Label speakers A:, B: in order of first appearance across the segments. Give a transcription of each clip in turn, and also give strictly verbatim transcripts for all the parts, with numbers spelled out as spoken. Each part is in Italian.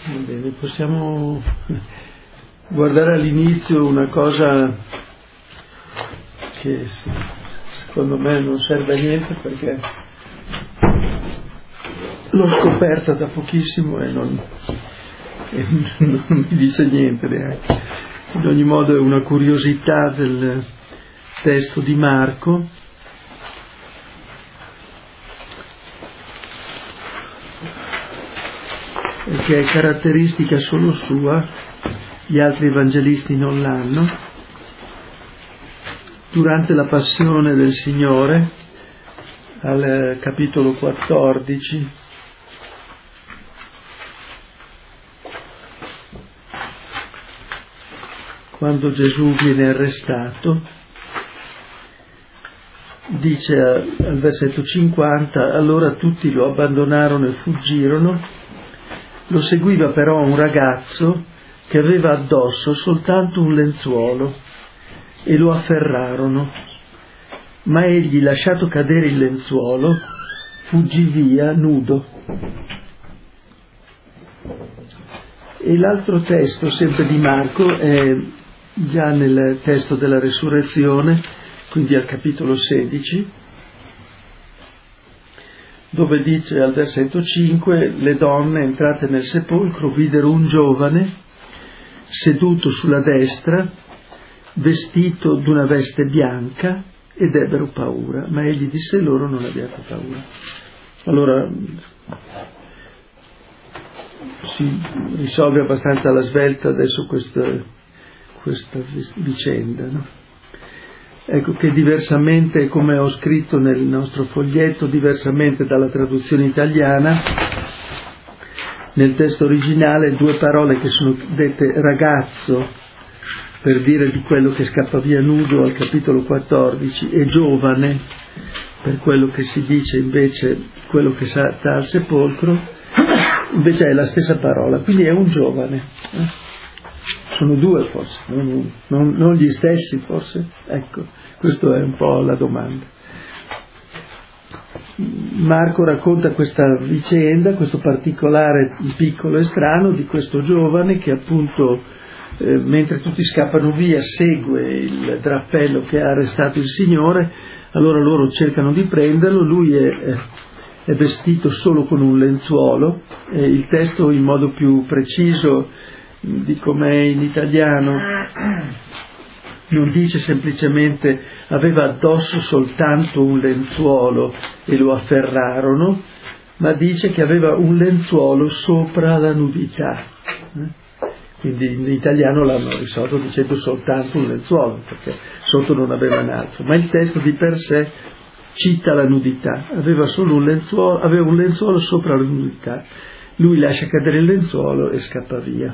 A: Bene, possiamo guardare all'inizio una cosa che secondo me non serve a niente, perché l'ho scoperta da pochissimo e non, e non mi dice niente neanche. In ogni modo è una curiosità del testo di Marco, che è caratteristica solo sua, gli altri evangelisti non l'hanno. Durante la passione del Signore, al capitolo quattordici, quando Gesù viene arrestato, dice al versetto cinquanta: allora tutti lo abbandonarono e fuggirono. Lo seguiva però un ragazzo che aveva addosso soltanto un lenzuolo e lo afferrarono, ma egli, lasciato cadere il lenzuolo, fuggì via nudo. E l'altro testo, sempre di Marco, è già nel testo della resurrezione, quindi al capitolo sedici, dove dice al versetto cinque: le donne entrate nel sepolcro videro un giovane seduto sulla destra, vestito d'una veste bianca, ed ebbero paura, ma egli disse loro: non abbiate paura. Allora si risolve abbastanza alla svelta adesso questa, questa vicenda, no? Ecco che diversamente, come ho scritto nel nostro foglietto, diversamente dalla traduzione italiana, nel testo originale due parole che sono dette ragazzo per dire di quello che scappa via nudo al capitolo quattordici e giovane per quello che si dice invece quello che sta al sepolcro, invece è la stessa parola, quindi è un giovane. Eh? Sono due forse, non, uno, non, non gli stessi forse? Ecco, questa è un po' la domanda. Marco racconta questa vicenda, questo particolare piccolo e strano di questo giovane che appunto, eh, mentre tutti scappano via, segue il drappello che ha arrestato il Signore. Allora loro cercano di prenderlo, lui è, è vestito solo con un lenzuolo, e il testo in modo più preciso di com'è in italiano non dice semplicemente aveva addosso soltanto un lenzuolo e lo afferrarono, ma dice che aveva un lenzuolo sopra la nudità. Quindi in italiano l'hanno risolto dicendo soltanto un lenzuolo, perché sotto non aveva un altro, ma il testo di per sé cita la nudità, aveva solo un lenzuolo, aveva un lenzuolo sopra la nudità. Lui lascia cadere il lenzuolo e scappa via.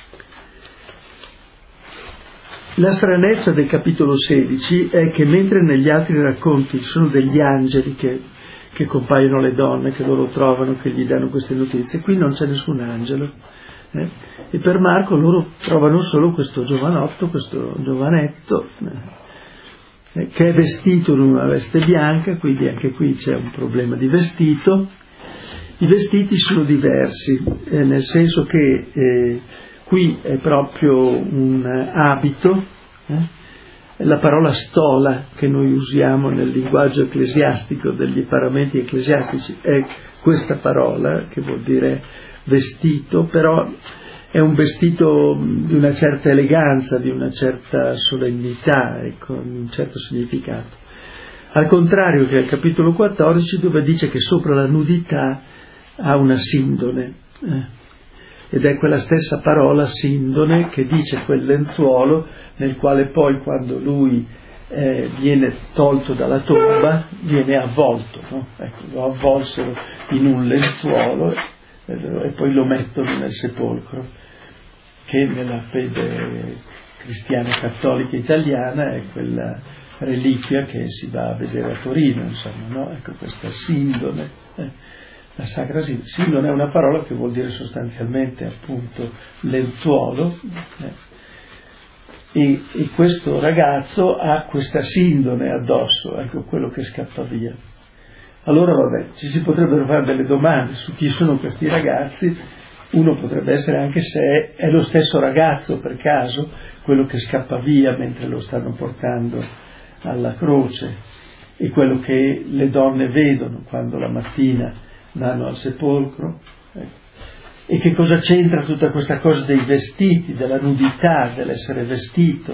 A: La stranezza del capitolo sedici è che mentre negli altri racconti ci sono degli angeli che, che compaiono alle donne, che loro trovano, che gli danno queste notizie, qui non c'è nessun angelo. Eh? E per Marco loro trovano solo questo giovanotto, questo giovanetto, eh, che è vestito in una veste bianca, quindi anche qui c'è un problema di vestito. I vestiti sono diversi, eh, nel senso che eh, qui è proprio un abito, eh? La parola stola che noi usiamo nel linguaggio ecclesiastico degli paramenti ecclesiastici è questa parola che vuol dire vestito, però è un vestito di una certa eleganza, di una certa solennità e con un certo significato. Al contrario che al capitolo quattordici, dove dice che sopra la nudità ha una sindone. Eh? Ed è quella stessa parola sindone che dice quel lenzuolo nel quale poi quando lui eh, viene tolto dalla tomba viene avvolto, no? Ecco, lo avvolsero in un lenzuolo e, e poi lo mettono nel sepolcro, che nella fede cristiana cattolica italiana è quella reliquia che si va a vedere a Torino, insomma, no? Ecco questa sindone. Eh. La sacra sindone è una parola che vuol dire sostanzialmente appunto lenzuolo, eh, e, e questo ragazzo ha questa sindone addosso, ecco quello che scappa via. Allora vabbè, ci si potrebbero fare delle domande su chi sono questi ragazzi, uno potrebbe essere anche se è lo stesso ragazzo per caso, quello che scappa via mentre lo stanno portando alla croce, e quello che le donne vedono quando la mattina vanno al sepolcro. Ecco. E che cosa c'entra tutta questa cosa dei vestiti, della nudità, dell'essere vestito?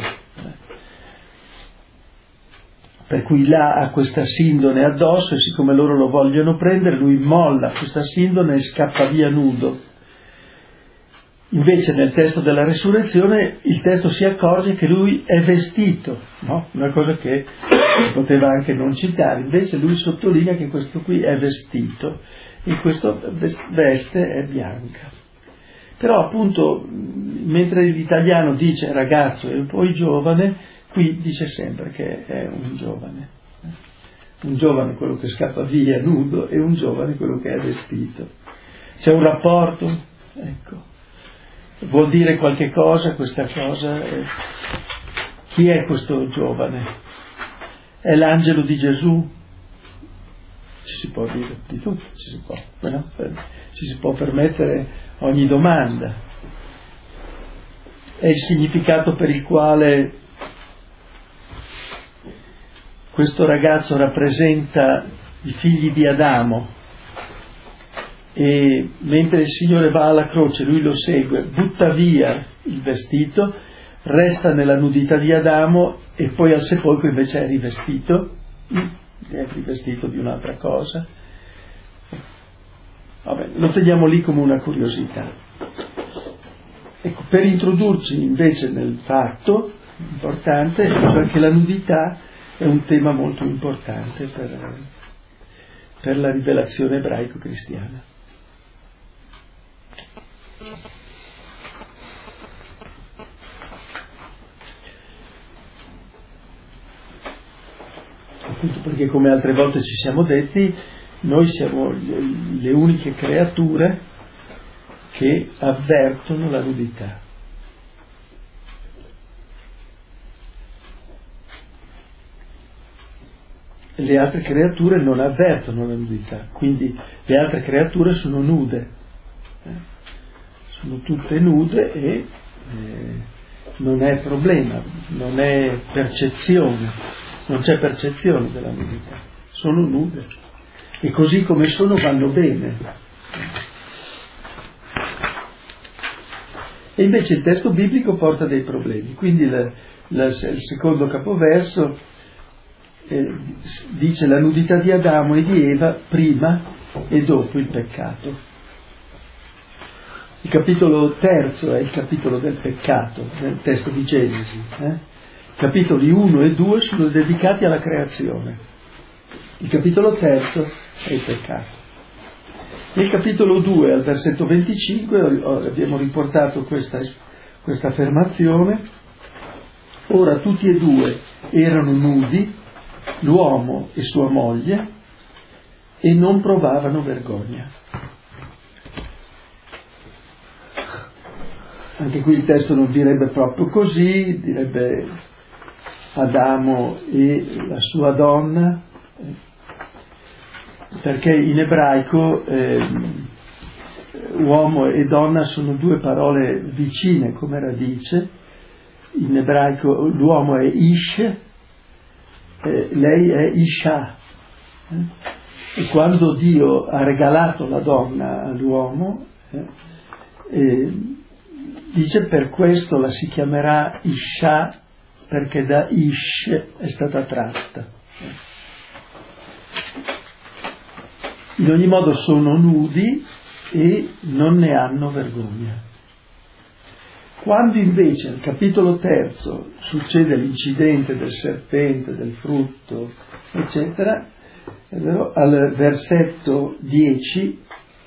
A: Per cui là ha questa sindone addosso, e siccome loro lo vogliono prendere, lui molla questa sindone e scappa via nudo. Invece nel testo della resurrezione il testo si accorge che lui è vestito, no? Una cosa che poteva anche non citare, invece lui sottolinea che questo qui è vestito, e questo veste è bianca. Però appunto, mentre l'italiano dice ragazzo e poi giovane, qui dice sempre che è un giovane. Un giovane quello che scappa via nudo, e un giovane quello che è vestito. C'è un rapporto? Ecco. Vuol dire qualche cosa questa cosa? Chi è questo giovane? È l'angelo di Gesù? Ci si può dire di tutto, ci si può, no? Ci si può permettere ogni domanda. È il significato per il quale questo ragazzo rappresenta i figli di Adamo, e mentre il Signore va alla croce lui lo segue, butta via il vestito, resta nella nudità di Adamo, e poi al sepolcro invece è rivestito, è rivestito di un'altra cosa. Vabbè, lo teniamo lì come una curiosità. Ecco, per introdurci invece nel fatto importante, perché la nudità è un tema molto importante per, per la rivelazione ebraico-cristiana. Appunto perché, come altre volte ci siamo detti, noi siamo le, le uniche creature che avvertono la nudità. Le altre creature non avvertono la nudità, quindi le altre creature sono nude, eh? sono tutte nude, e eh, non è problema, non è percezione. Non c'è percezione della nudità, sono nude, e così come sono vanno bene. E invece il testo biblico porta dei problemi, quindi la, la, il secondo capoverso eh, dice la nudità di Adamo e di Eva prima e dopo il peccato. Il capitolo terzo è il capitolo del peccato nel testo di Genesi, eh? Capitoli uno e due sono dedicati alla creazione. Il capitolo terzo è il peccato. Nel capitolo due, al versetto venticinque, abbiamo riportato questa, questa affermazione. Ora tutti e due erano nudi, l'uomo e sua moglie, e non provavano vergogna. Anche qui il testo non direbbe proprio così, direbbe Adamo e la sua donna, perché in ebraico eh, uomo e donna sono due parole vicine come radice. In ebraico l'uomo è Ish, eh, lei è Isha, eh? E quando Dio ha regalato la donna all'uomo, eh, eh, dice per questo la si chiamerà Isha, perché da Ish è stata tratta. In ogni modo sono nudi e non ne hanno vergogna. Quando invece nel capitolo terzo succede l'incidente del serpente, del frutto, eccetera, è vero, al versetto dieci,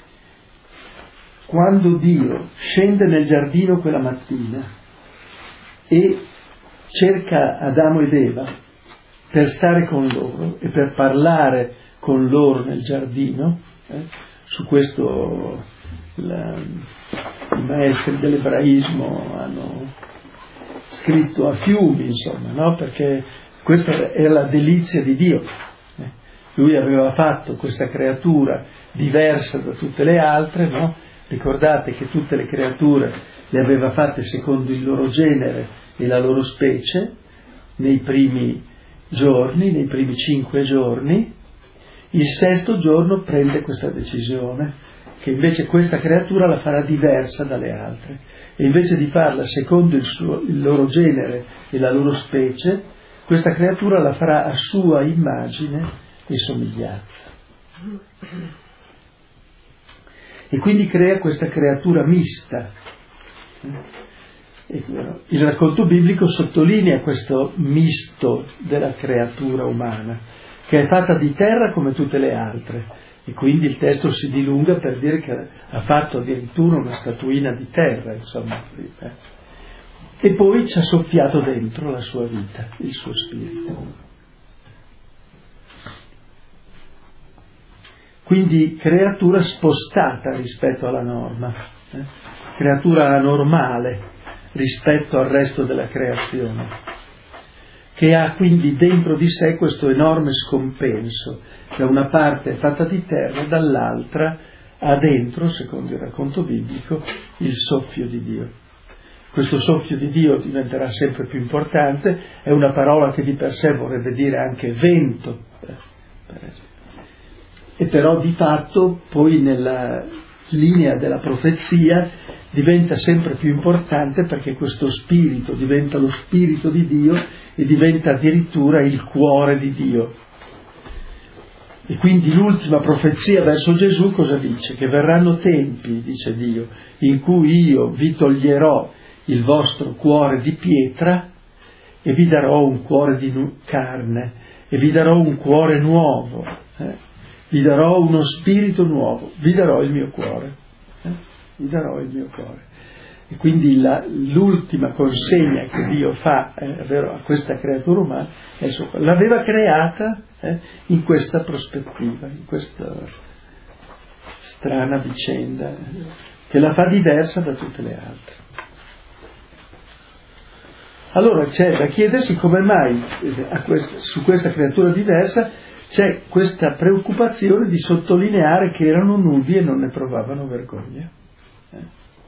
A: quando Dio scende nel giardino quella mattina e cerca Adamo ed Eva per stare con loro e per parlare con loro nel giardino, eh, su questo la, i maestri dell'ebraismo hanno scritto a fiumi, insomma, no? Perché questa è la delizia di Dio. Eh, lui aveva fatto questa creatura diversa da tutte le altre, no? Ricordate che tutte le creature le aveva fatte secondo il loro genere e la loro specie, nei primi giorni, nei primi cinque giorni. Il sesto giorno prende questa decisione, che invece questa creatura la farà diversa dalle altre, e invece di farla secondo il, suo, il loro genere e la loro specie, questa creatura la farà a sua immagine e somiglianza. E quindi crea questa creatura mista. Il racconto biblico sottolinea questo misto della creatura umana, che è fatta di terra come tutte le altre, e quindi il testo si dilunga per dire che ha fatto addirittura una statuina di terra, insomma, e poi ci ha soffiato dentro la sua vita, il suo spirito. Quindi creatura spostata rispetto alla norma, eh? creatura anormale rispetto al resto della creazione, che ha quindi dentro di sé questo enorme scompenso. Da una parte è fatta di terra, dall'altra ha dentro, secondo il racconto biblico, il soffio di Dio. Questo soffio di Dio diventerà sempre più importante, è una parola che di per sé vorrebbe dire anche vento, eh, per esempio. E però di fatto poi nella linea della profezia diventa sempre più importante, perché questo spirito diventa lo spirito di Dio e diventa addirittura il cuore di Dio. E quindi l'ultima profezia verso Gesù cosa dice? Che verranno tempi, dice Dio, in cui io vi toglierò il vostro cuore di pietra e vi darò un cuore di carne e vi darò un cuore nuovo, eh? vi darò uno spirito nuovo, vi darò il mio cuore, eh? vi darò il mio cuore. E quindi la, l'ultima consegna che Dio fa eh, a questa creatura umana è il suo cuore. L'aveva creata eh, in questa prospettiva, in questa strana vicenda, eh, che la fa diversa da tutte le altre. Allora c'è da chiedersi come mai eh, a questa, su questa creatura diversa c'è questa preoccupazione di sottolineare che erano nudi e non ne provavano vergogna. Eh?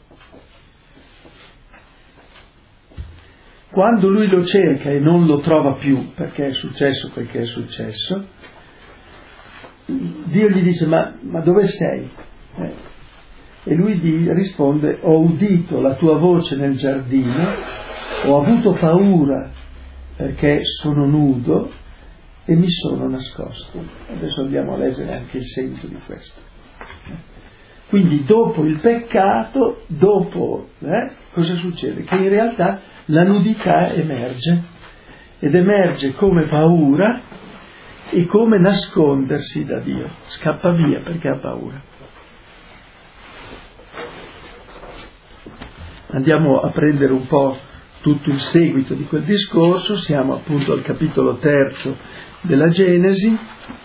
A: Quando lui lo cerca e non lo trova più, perché è successo quel che è successo, Dio gli dice: ma, ma dove sei? Eh? E lui gli risponde: ho udito la tua voce nel giardino, ho avuto paura perché sono nudo e mi sono nascosto. Adesso andiamo a leggere anche il seguito di questo. Quindi dopo il peccato, dopo eh, cosa succede? Che in realtà la nudità emerge, ed emerge come paura e come nascondersi da Dio. Scappa via perché ha paura. Andiamo a prendere un po' tutto il seguito di quel discorso. Siamo appunto al capitolo terzo della Genesi.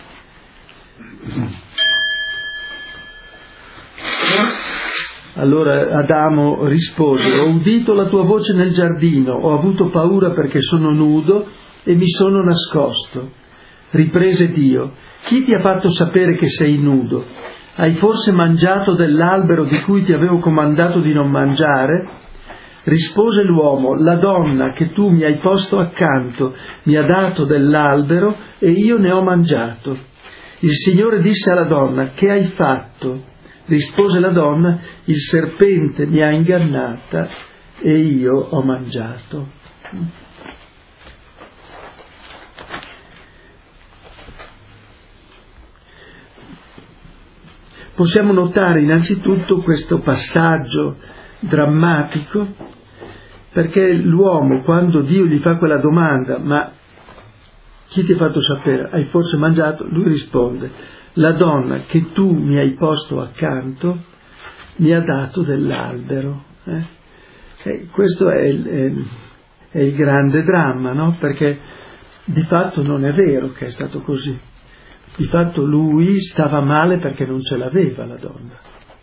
A: Allora Adamo rispose: ho udito la tua voce nel giardino, ho avuto paura perché sono nudo e mi sono nascosto. Riprese Dio: chi ti ha fatto sapere che sei nudo? Hai forse mangiato dell'albero di cui ti avevo comandato di non mangiare? Rispose l'uomo: la donna che tu mi hai posto accanto mi ha dato dell'albero e io ne ho mangiato. Il Signore disse alla donna: che hai fatto? Rispose la donna: il serpente mi ha ingannata e io ho mangiato. Possiamo notare innanzitutto questo passaggio drammatico, perché l'uomo, quando Dio gli fa quella domanda: ma chi ti ha fatto sapere? Hai forse mangiato? Lui risponde: la donna che tu mi hai posto accanto mi ha dato dell'albero. Eh? E questo è il, è, è il grande dramma, no? Perché di fatto non è vero che è stato così. Di fatto lui stava male perché non ce l'aveva la donna.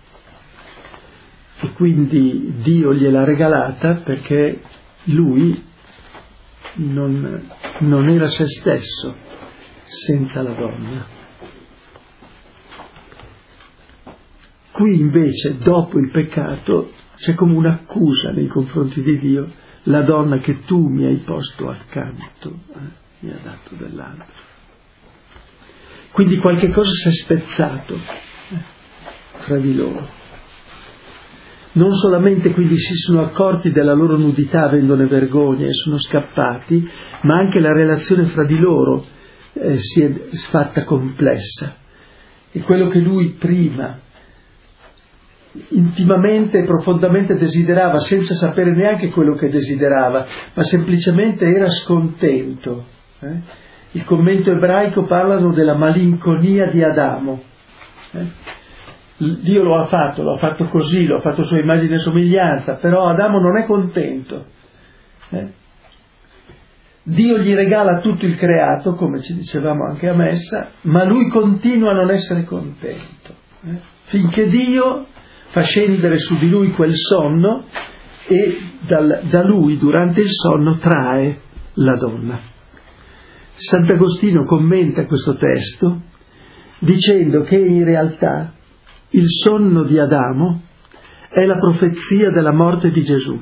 A: E quindi Dio gliel'ha regalata perché lui non, non era se stesso senza la donna. Qui invece, dopo il peccato, c'è come un'accusa nei confronti di Dio: la donna che tu mi hai posto accanto eh, mi ha dato dell'altro. Quindi qualche cosa si è spezzato eh, fra di loro. Non solamente quindi si sono accorti della loro nudità avendone vergogna e sono scappati, ma anche la relazione fra di loro eh, si è fatta complessa. E quello che lui prima intimamente e profondamente desiderava, senza sapere neanche quello che desiderava, ma semplicemente era scontento. Eh? Il commento ebraico parlano della malinconia di Adamo. Eh? Dio lo ha fatto, lo ha fatto così, lo ha fatto a sua immagine e somiglianza, però Adamo non è contento. Eh? Dio gli regala tutto il creato, come ci dicevamo anche a messa, ma lui continua a non essere contento. Eh? Finché Dio fa scendere su di lui quel sonno e dal, da lui durante il sonno trae la donna. Sant'Agostino commenta questo testo dicendo che in realtà il sonno di Adamo è la profezia della morte di Gesù.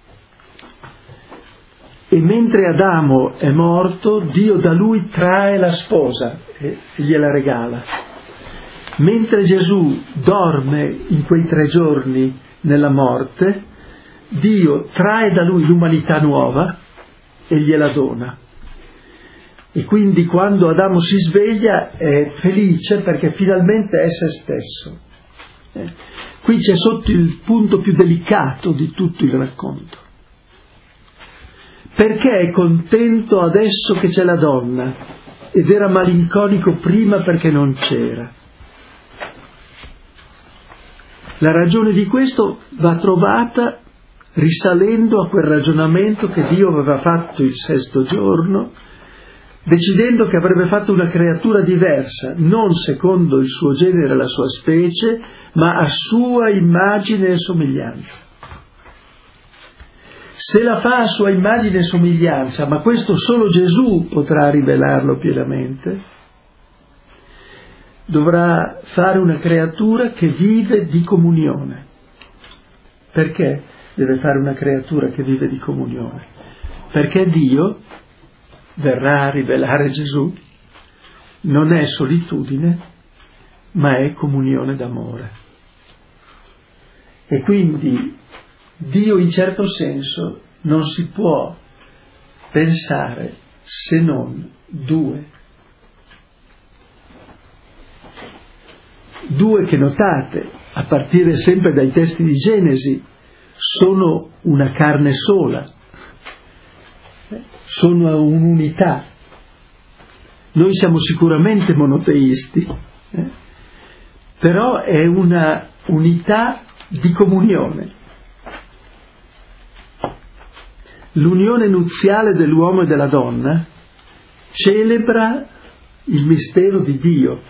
A: E mentre Adamo è morto, Dio da lui trae la sposa e gliela regala. Mentre Gesù dorme in quei tre giorni nella morte, Dio trae da lui l'umanità nuova e gliela dona. E quindi quando Adamo si sveglia è felice perché finalmente è se stesso. Eh, qui c'è sotto il punto più delicato di tutto il racconto. Perché è contento adesso che c'è la donna ed era malinconico prima perché non c'era? La ragione di questo va trovata risalendo a quel ragionamento che Dio aveva fatto il sesto giorno, decidendo che avrebbe fatto una creatura diversa, non secondo il suo genere e la sua specie, ma a sua immagine e somiglianza. Se la fa a sua immagine e somiglianza, ma questo solo Gesù potrà rivelarlo pienamente, dovrà fare una creatura che vive di comunione. Perché deve fare una creatura che vive di comunione? Perché Dio verrà a rivelare Gesù, non è solitudine, ma è comunione d'amore. E quindi Dio in certo senso non si può pensare se non due. Due che, notate, a partire sempre dai testi di Genesi, sono una carne sola, sono un'unità. Noi siamo sicuramente monoteisti, eh? però è una unità di comunione. L'unione nuziale dell'uomo e della donna celebra il mistero di Dio,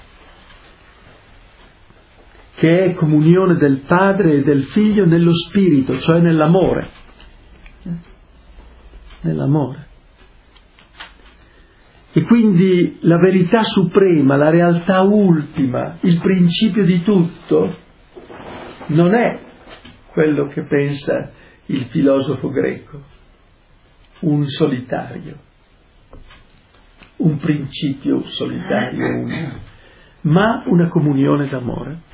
A: che è comunione del Padre e del Figlio nello Spirito, cioè nell'amore. Nell'amore. E quindi la verità suprema, la realtà ultima, il principio di tutto, non è quello che pensa il filosofo greco, un solitario, un principio solitario unico, ma una comunione d'amore.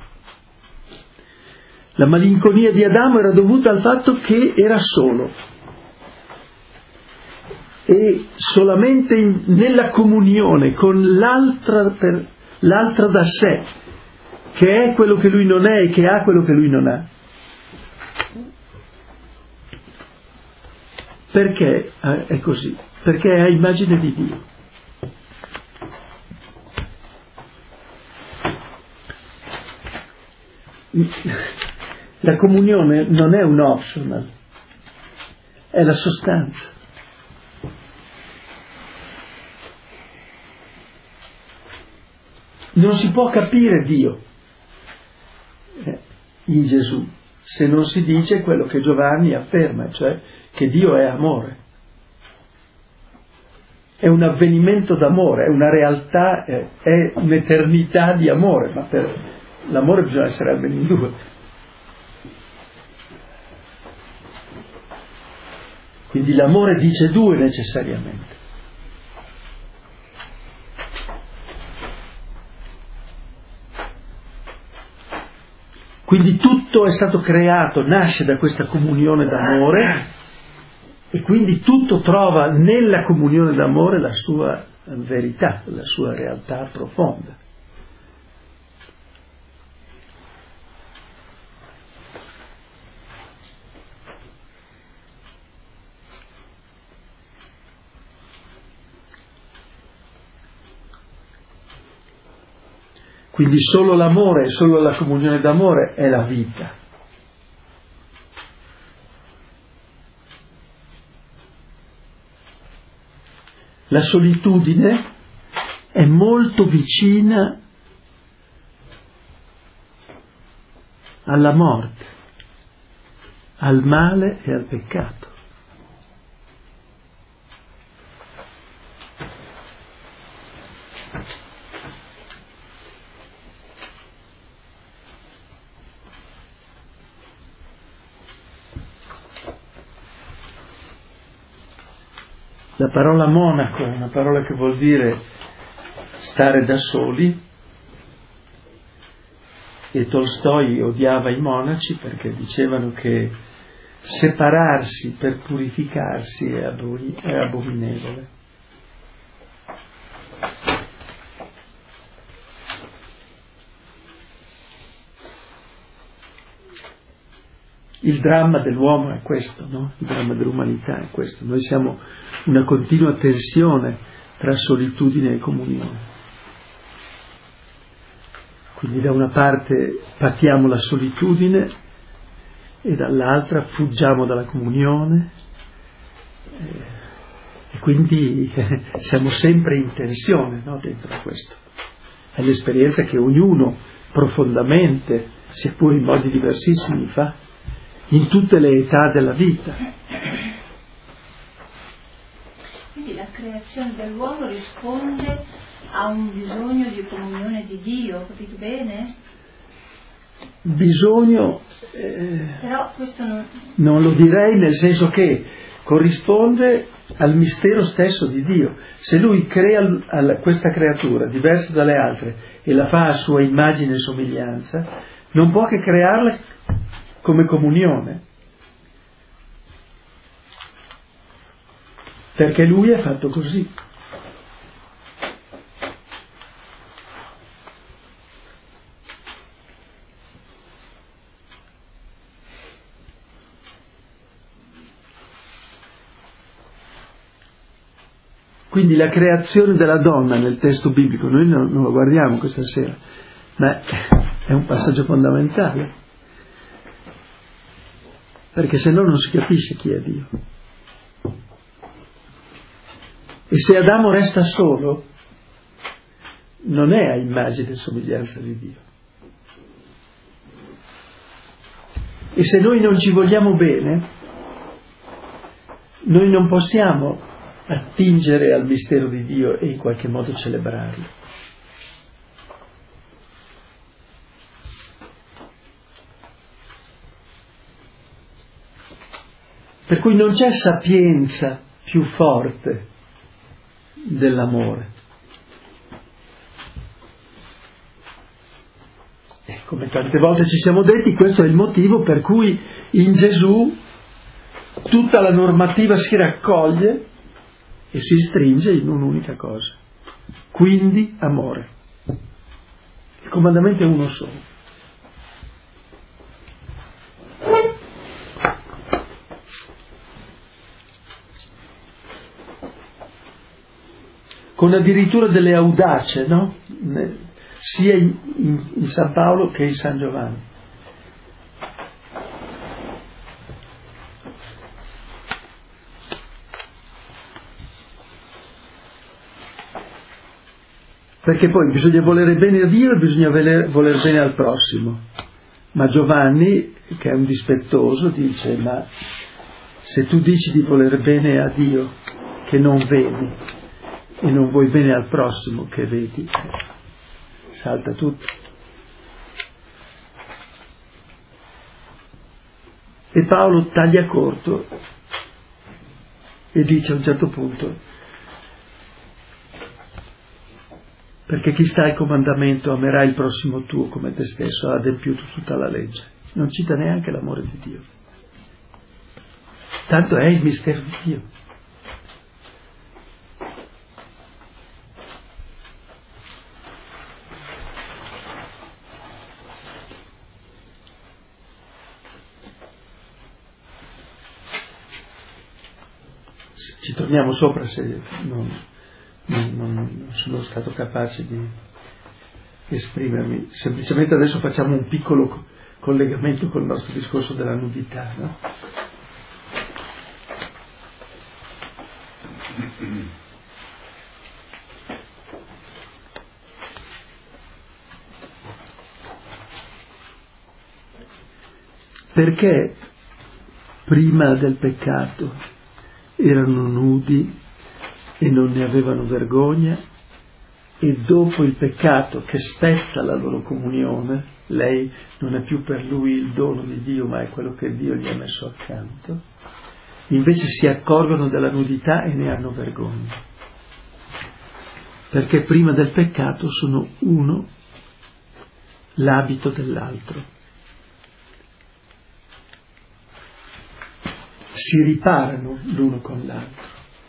A: La malinconia di Adamo era dovuta al fatto che era solo, e solamente in, nella comunione con l'altra, per, l'altra da sé, che è quello che lui non è e che ha quello che lui non ha. Perché è così? Perché è a immagine di Dio. La comunione non è un optional, è la sostanza. Non si può capire Dio eh, in Gesù se non si dice quello che Giovanni afferma, cioè che Dio è amore. È un avvenimento d'amore, è una realtà, è, è un'eternità di amore, ma per l'amore bisogna essere almeno in due. Quindi l'amore dice due necessariamente. Quindi tutto è stato creato, nasce da questa comunione d'amore e quindi tutto trova nella comunione d'amore la sua verità, la sua realtà profonda. Quindi solo l'amore e solo la comunione d'amore è la vita. La solitudine è molto vicina alla morte, al male e al peccato. La parola monaco è una parola che vuol dire stare da soli, e Tolstoi odiava i monaci perché dicevano che separarsi per purificarsi è abominevole. Il dramma dell'uomo è questo, no? Il dramma dell'umanità è questo. Noi siamo una continua tensione tra solitudine e comunione. Quindi da una parte patiamo la solitudine e dall'altra fuggiamo dalla comunione e quindi siamo sempre in tensione, no? Dentro a questo. È l'esperienza che ognuno profondamente, seppur in modi diversissimi, fa in tutte le età della vita.
B: Quindi la creazione dell'uomo risponde a un bisogno di comunione di Dio, ho capito bene?
A: Bisogno, eh,
B: però questo non...
A: non lo direi, nel senso che corrisponde al mistero stesso di Dio. Se Lui crea questa creatura diversa dalle altre e la fa a sua immagine e somiglianza, non può che crearla come comunione, perché Lui è fatto così. Quindi la creazione della donna nel testo biblico, noi non, non lo guardiamo questa sera, ma è un passaggio fondamentale, perché se no non si capisce chi è Dio. E se Adamo resta solo, non è a immagine e somiglianza di Dio. E se noi non ci vogliamo bene, noi non possiamo attingere al mistero di Dio e in qualche modo celebrarlo. Per cui non c'è sapienza più forte dell'amore. E come tante volte ci siamo detti, questo è il motivo per cui in Gesù tutta la normativa si raccoglie e si stringe in un'unica cosa. Quindi amore. Il comandamento è uno solo. Con addirittura delle audace, no? Sia in, in, in San Paolo che in San Giovanni. Perché poi bisogna volere bene a Dio e bisogna voler, voler bene al prossimo. Ma Giovanni, che è un dispettoso, dice: ma se tu dici di voler bene a Dio che non vedi e non vuoi bene al prossimo che vedi, salta tutto. E Paolo taglia corto e dice a un certo punto: perché chi sta al comandamento amerà il prossimo tuo come te stesso, ha adempiuto tutta la legge. Non cita neanche l'amore di Dio. Tanto è il mistero di Dio. Ci torniamo sopra se non, non, non sono stato capace di esprimermi. Semplicemente adesso facciamo un piccolo collegamento col nostro discorso della nudità, no? Perché prima del peccato erano nudi e non ne avevano vergogna, e dopo il peccato che spezza la loro comunione, lei non è più per lui il dono di Dio ma è quello che Dio gli ha messo accanto, invece si accorgono della nudità e ne hanno vergogna, perché prima del peccato sono uno l'abito dell'altro, si riparano l'uno con l'altro.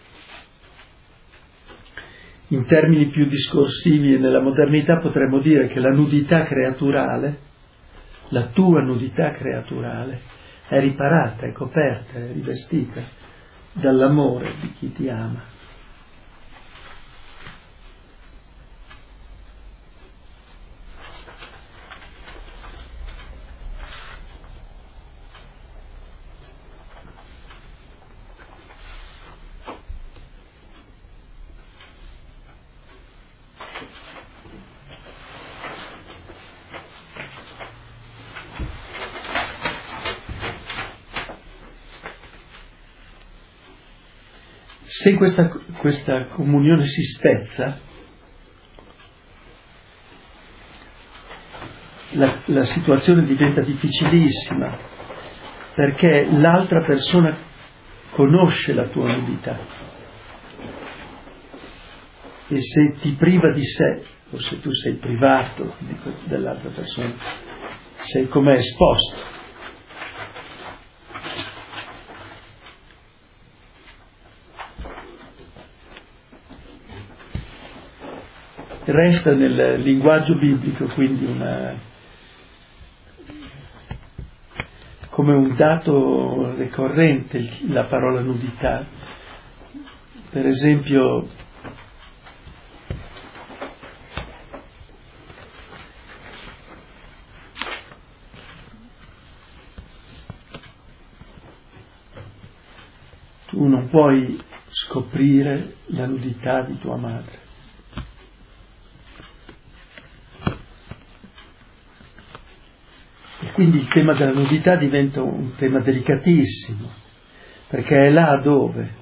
A: In termini più discorsivi e nella modernità potremmo dire che la nudità creaturale, la tua nudità creaturale, è riparata, è coperta, è rivestita dall'amore di chi ti ama. Se questa, questa comunione si spezza, la, la situazione diventa difficilissima, perché l'altra persona conosce la tua nudità e se ti priva di sé, o se tu sei privato di, dell'altra persona, sei come esposto. Resta nel linguaggio biblico quindi una, come un dato ricorrente la parola nudità. Per esempio, tu non puoi scoprire la nudità di tua madre. Quindi il tema della nudità diventa un tema delicatissimo, perché è là dove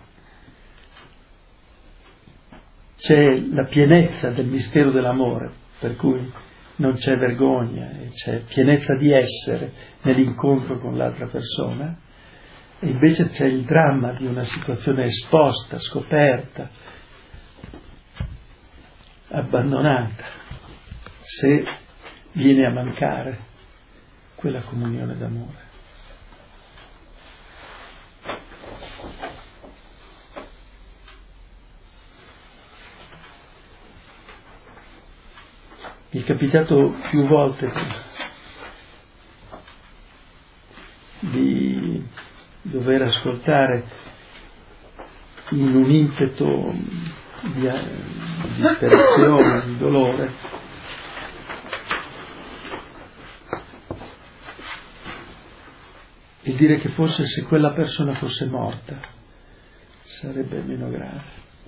A: c'è la pienezza del mistero dell'amore, per cui non c'è vergogna, e c'è pienezza di essere nell'incontro con l'altra persona, e invece c'è il dramma di una situazione esposta, scoperta, abbandonata, se viene a mancare quella comunione d'amore. Mi è capitato più volte di dover ascoltare in un impeto di disperazione, di dolore, il dire che forse se quella persona fosse morta sarebbe meno grave.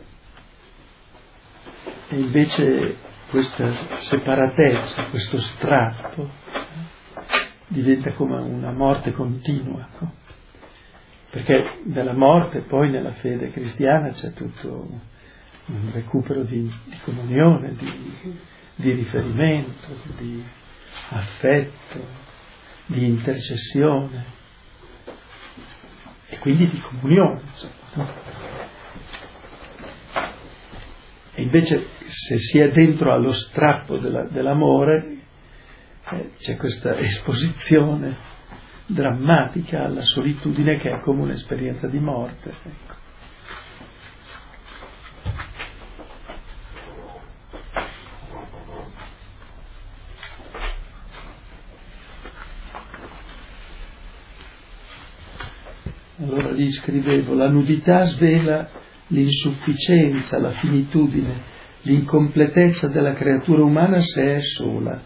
A: E invece questa separatezza, questo strappo diventa come una morte continua, no? Perché nella morte poi nella fede cristiana c'è tutto un recupero di, di comunione, di, di riferimento, di affetto, di intercessione. quindi di comunione. Insomma. E invece se si è dentro allo strappo della, dell'amore, eh, c'è questa esposizione drammatica alla solitudine che è come un'esperienza di morte. Ecco. Allora lì scrivevo: la nudità svela l'insufficienza, la finitudine, l'incompletezza della creatura umana se è sola.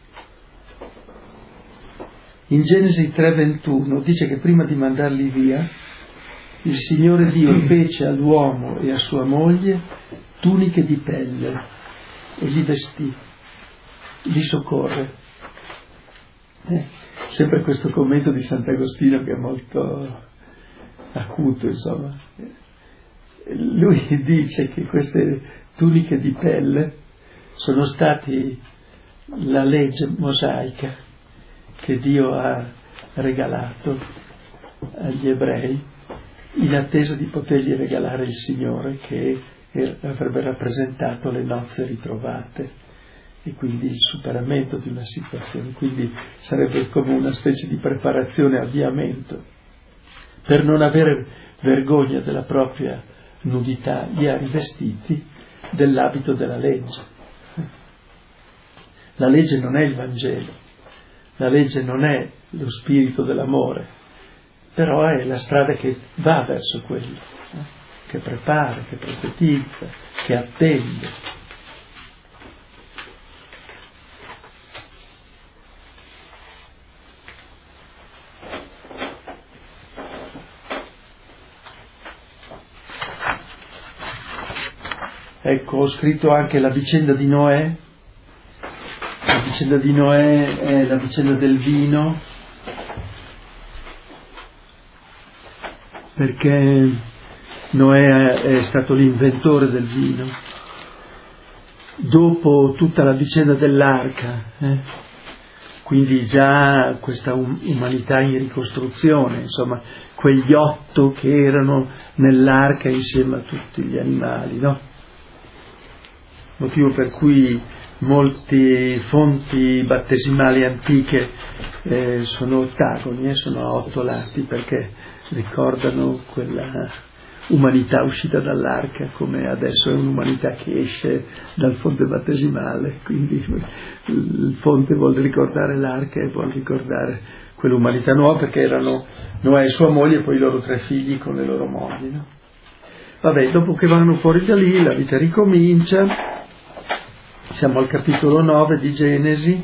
A: In Genesi tre ventuno dice che prima di mandarli via, il Signore Dio fece all'uomo e a sua moglie tuniche di pelle e li vestì, li soccorre. Eh, sempre questo commento di Sant'Agostino che è molto acuto, insomma. Lui dice che queste tuniche di pelle sono stati la legge mosaica che Dio ha regalato agli ebrei in attesa di potergli regalare il Signore, che avrebbe rappresentato le nozze ritrovate e quindi il superamento di una situazione. Quindi sarebbe come una specie di preparazione, avviamento. Per non avere vergogna della propria nudità, li ha rivestiti dell'abito della legge. La legge non è il Vangelo, la legge non è lo spirito dell'amore, però è la strada che va verso quello, eh? che prepara, che profetizza, che attende. Ecco, ho scritto anche la vicenda di Noè. La vicenda di Noè è la vicenda del vino, perché Noè è stato l'inventore del vino. Dopo tutta la vicenda dell'arca, eh? Quindi già questa um- umanità in ricostruzione, insomma, quegli otto che erano nell'arca insieme a tutti gli animali, no? Motivo per cui molte fonti battesimali antiche eh, sono ottagoni, eh, sono a otto lati, perché ricordano quella umanità uscita dall'arca, come adesso è un'umanità che esce dal fonte battesimale, quindi il fonte vuol ricordare l'arca e vuol ricordare quell'umanità nuova, perché erano Noè e sua moglie e poi i loro tre figli con le loro mogli, no? Vabbè, dopo che vanno fuori da lì la vita ricomincia. Siamo al capitolo nove di Genesi.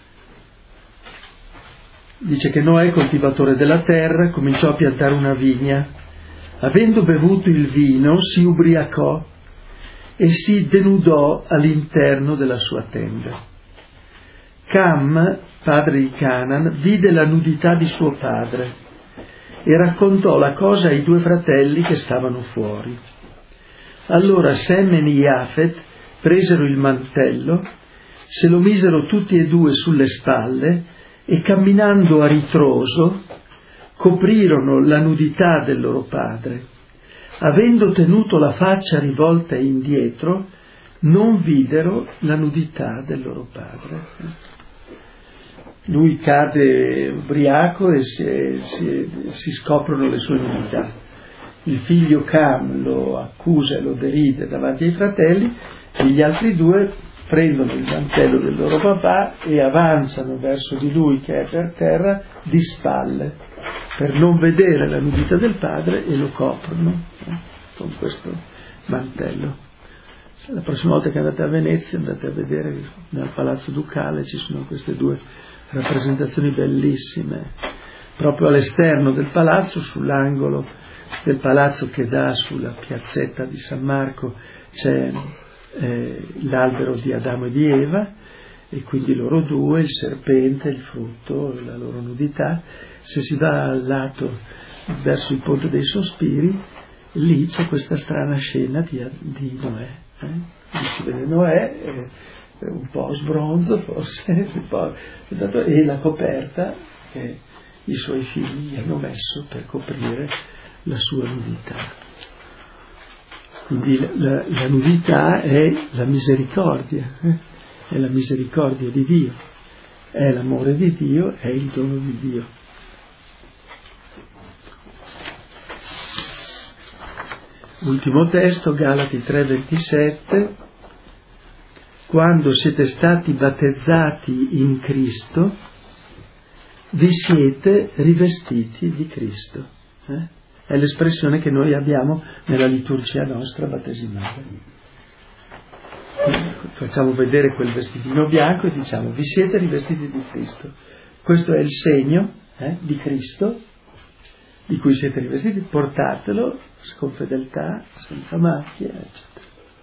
A: Dice che Noè, coltivatore della terra, cominciò a piantare una vigna. Avendo bevuto il vino, si ubriacò e si denudò all'interno della sua tenda. Cam, padre di Canaan, vide la nudità di suo padre e raccontò la cosa ai due fratelli che stavano fuori. Allora Sem e Jafet presero il mantello, se lo misero tutti e due sulle spalle e camminando a ritroso coprirono la nudità del loro padre. Avendo tenuto la faccia rivolta indietro, non videro la nudità del loro padre. Lui cade ubriaco e si, si, si scoprono le sue nudità. Il figlio Cam lo accusa e lo deride davanti ai fratelli, e gli altri due prendono il mantello del loro papà e avanzano verso di lui che è per terra di spalle per non vedere la nudità del padre e lo coprono eh, con questo mantello. La prossima volta che andate a Venezia andate a vedere nel Palazzo Ducale, ci sono queste due rappresentazioni bellissime proprio all'esterno del palazzo, sull'angolo del palazzo che dà sulla piazzetta di San Marco c'è eh, l'albero di Adamo e di Eva, e quindi loro due, il serpente, il frutto, la loro nudità. Se si va al lato verso il Ponte dei Sospiri, lì c'è questa strana scena di, di Noè, eh? Lì si vede Noè eh, un po' sbronzo forse un po', e la coperta che i suoi figli gli hanno messo per coprire la sua nudità. Quindi la, la nudità è la misericordia, eh? È la misericordia di Dio, è l'amore di Dio, è il dono di Dio. Ultimo testo, Galati tre ventisette. Quando siete stati battezzati in Cristo, vi siete rivestiti di Cristo. Eh? È l'espressione che noi abbiamo nella liturgia nostra battesimale. Facciamo vedere quel vestitino bianco e diciamo: vi siete rivestiti di Cristo. Questo è il segno eh, di Cristo, di cui siete rivestiti, portatelo con fedeltà, senza macchie, eccetera.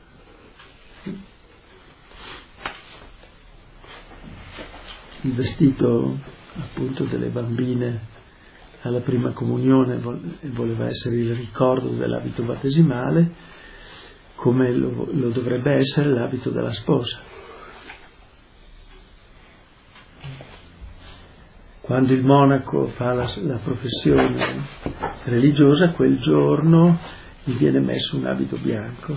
A: Il vestito appunto delle bambine alla prima comunione voleva essere il ricordo dell'abito battesimale, come lo, lo dovrebbe essere l'abito della sposa. Quando il monaco fa la, la professione religiosa, quel giorno gli viene messo un abito bianco.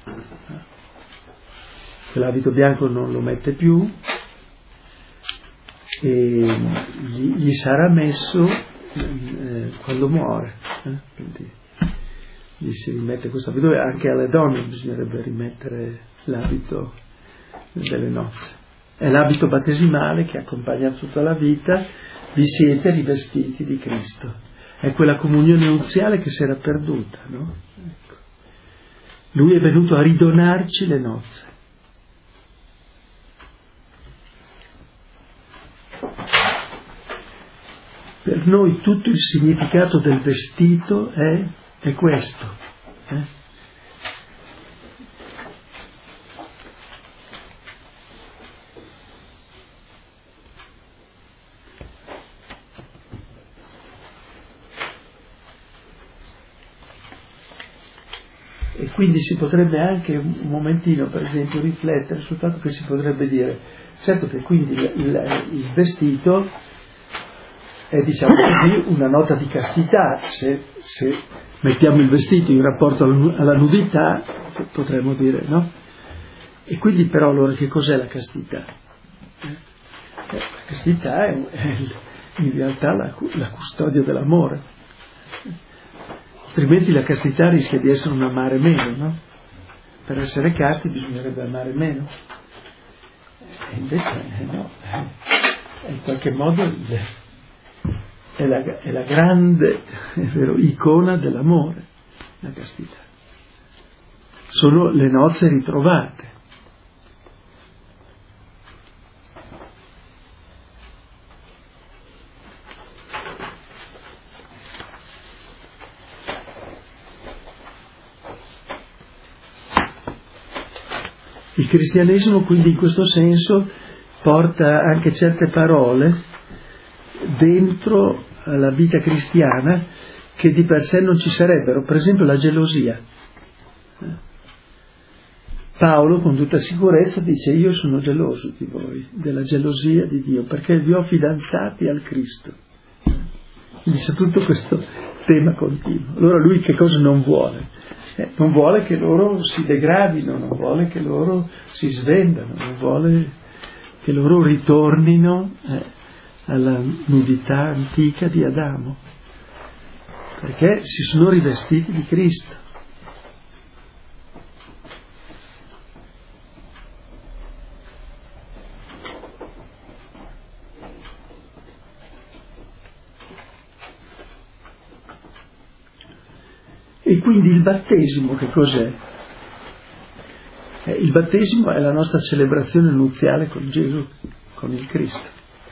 A: Quell'abito bianco non lo mette più e gli, gli sarà messo eh, quando muore. Eh? Quindi gli si rimette questo abito, e anche alle donne bisognerebbe rimettere l'abito delle nozze. È l'abito battesimale che accompagna tutta la vita. Vi siete rivestiti di Cristo. È quella comunione nuziale che si era perduta, no? Ecco. Lui è venuto a ridonarci le nozze. Per noi tutto il significato del vestito è, è questo. Eh? E quindi si potrebbe anche un momentino, per esempio, riflettere sul fatto che si potrebbe dire, certo che quindi il, il, il vestito è, diciamo così, una nota di castità. Se, se mettiamo il vestito in rapporto alla nudità, potremmo dire, no? E quindi però allora che cos'è la castità? Eh, la castità è, è in realtà la, la custodia dell'amore. Altrimenti la castità rischia di essere un amare meno, no? Per essere casti bisognerebbe amare meno. E invece eh, no, eh, in qualche modo è la, è la grande, è vero, icona dell'amore, la castità. Sono le nozze ritrovate. Il cristianesimo quindi in questo senso porta anche certe parole dentro la vita cristiana che di per sé non ci sarebbero, per esempio la gelosia. Paolo con tutta sicurezza dice: io sono geloso di voi, della gelosia di Dio, perché vi ho fidanzati al Cristo. Quindi c'è tutto questo tema continuo. Allora lui che cosa non vuole? Eh, non vuole che loro si degradino, non vuole che loro si svendano, non vuole che loro ritornino eh, alla nudità antica di Adamo, perché si sono rivestiti di Cristo. E quindi il battesimo che cos'è? Eh, il battesimo è la nostra celebrazione nuziale con Gesù, con il Cristo.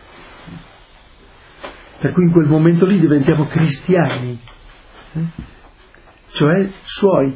A: Per cui in quel momento lì diventiamo cristiani, eh? Cioè suoi.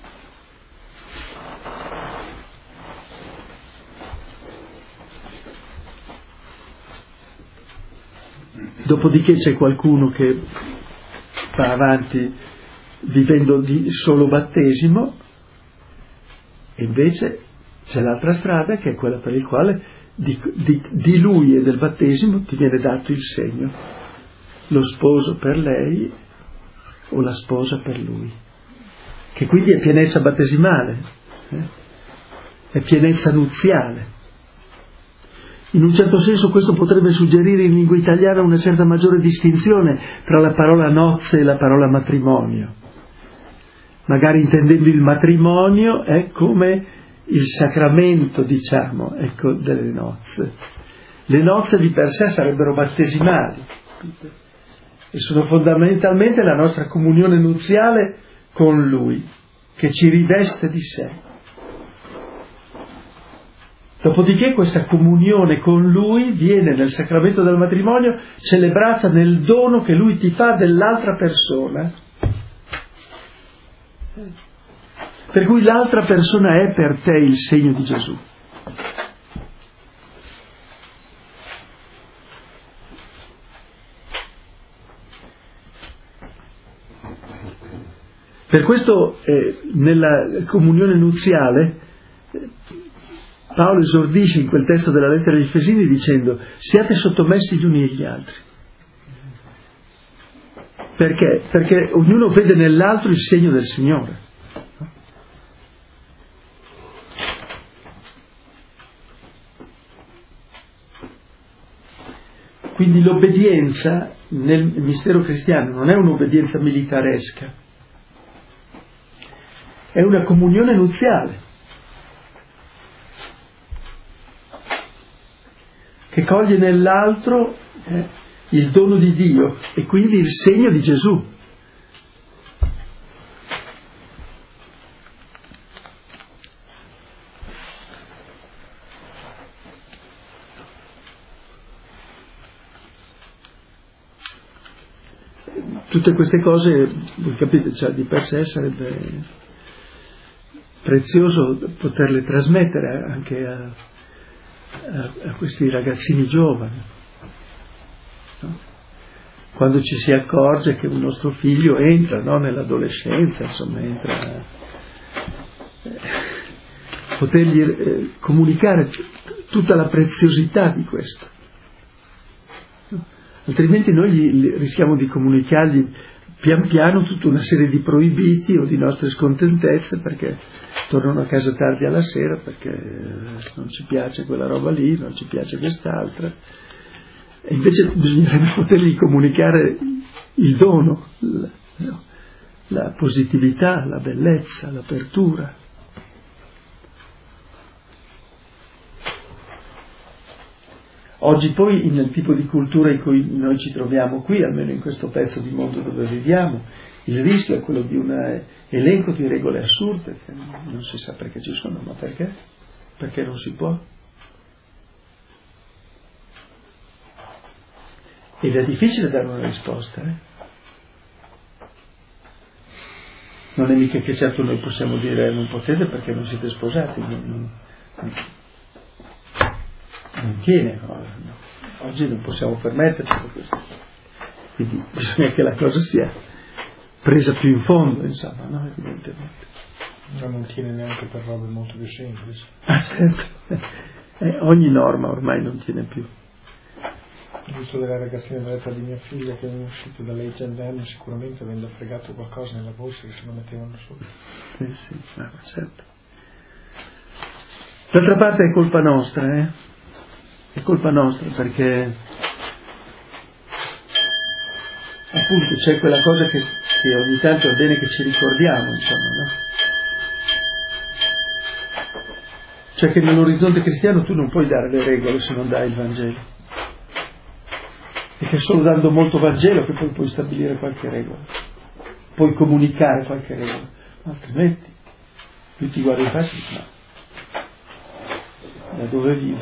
A: Dopodiché c'è qualcuno che va avanti vivendo di solo battesimo, e invece c'è l'altra strada che è quella per il quale di, di, di lui e del battesimo ti viene dato il segno. Lo sposo per lei o la sposa per lui, che quindi è pienezza battesimale, eh? È pienezza nuziale. In un certo senso questo potrebbe suggerire in lingua italiana una certa maggiore distinzione tra la parola nozze e la parola matrimonio, magari intendendo il matrimonio è come il sacramento, diciamo, ecco, delle nozze. Le nozze di per sé sarebbero battesimali e sono fondamentalmente la nostra comunione nuziale con Lui, che ci riveste di sé. Dopodiché questa comunione con Lui viene nel sacramento del matrimonio celebrata nel dono che Lui ti fa dell'altra persona. Per cui l'altra persona è per te il segno di Gesù. Per questo eh, nella comunione nuziale eh, Paolo esordisce in quel testo della lettera agli Efesini dicendo: siate sottomessi gli uni agli altri. Perché? Perché ognuno vede nell'altro il segno del Signore. Quindi l'obbedienza nel mistero cristiano non è un'obbedienza militaresca, è una comunione nuziale che coglie nell'altro eh, il dono di Dio e quindi il segno di Gesù. Tutte queste cose, voi capite, cioè, di per sé sarebbe prezioso poterle trasmettere anche a, a, a questi ragazzini giovani, no? Quando ci si accorge che un nostro figlio entra, no, nell'adolescenza, insomma, entra, eh, potergli eh, comunicare t- tutta la preziosità di questo. Altrimenti noi gli, gli rischiamo di comunicargli pian piano tutta una serie di proibiti o di nostre scontentezze, perché tornano a casa tardi alla sera, perché non ci piace quella roba lì, non ci piace quest'altra. E invece bisognerebbe potergli comunicare il dono, la, la positività, la bellezza, l'apertura. Oggi poi nel tipo di cultura in cui noi ci troviamo qui, almeno in questo pezzo di mondo dove viviamo, il rischio è quello di un elenco di regole assurde che non si sa perché ci sono, ma perché? Perché non si può. Ed è difficile dare una risposta, eh? Non è mica che certo noi possiamo dire non potete perché non siete sposati, non, non, non tiene, no, no. Oggi non possiamo permetterci questo, quindi bisogna che la cosa sia presa più in fondo, insomma, no? Evidentemente.
C: Ma non tiene neanche per robe molto più semplici.
A: Ah, certo, eh, ogni norma ormai non tiene più.
C: Ho visto delle ragazzine dell'età di mia figlia che erano uscite dall'H and M sicuramente avendo fregato qualcosa nella borsa che se lo mettevano su.
A: Sì, sì, ma certo. D'altra parte è colpa nostra, eh? È colpa nostra perché appunto c'è quella cosa che, che ogni tanto è bene che ci ricordiamo, insomma, no? Cioè che nell'orizzonte cristiano tu non puoi dare le regole se non dai il Vangelo. Perché è solo dando molto Vangelo che poi puoi stabilire qualche regola, puoi comunicare qualche regola, altrimenti lui ti guarda in faccia e dice no, da dove vivi?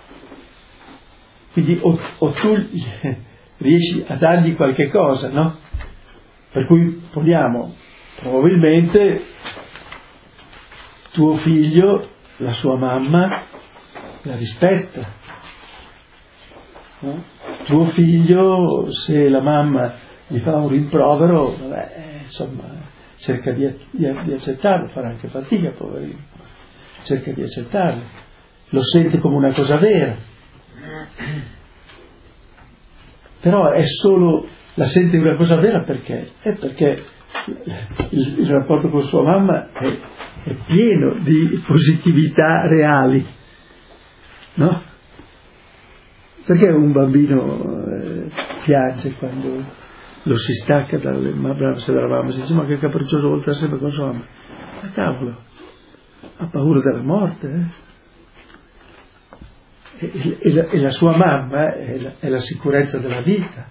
A: Quindi o, o tu riesci a dargli qualche cosa, no? Per cui poniamo, probabilmente tuo figlio, la sua mamma la rispetta, no? Tuo figlio, se la mamma gli fa un rimprovero, vabbè, insomma, cerca di, di, di accettarlo, farà anche fatica, poverino, cerca di accettarlo, lo sente come una cosa vera. Però è solo la sente una cosa vera perché? È perché il, il rapporto con sua mamma è, è pieno di positività reali, no? Perché un bambino eh, piange quando lo si stacca dalle braccia della mamma, si dice ma che capriccioso vuol stare sempre con sua mamma? Ma cavolo, ha paura della morte, eh? E, e, la, e la sua mamma è la, è la sicurezza della vita.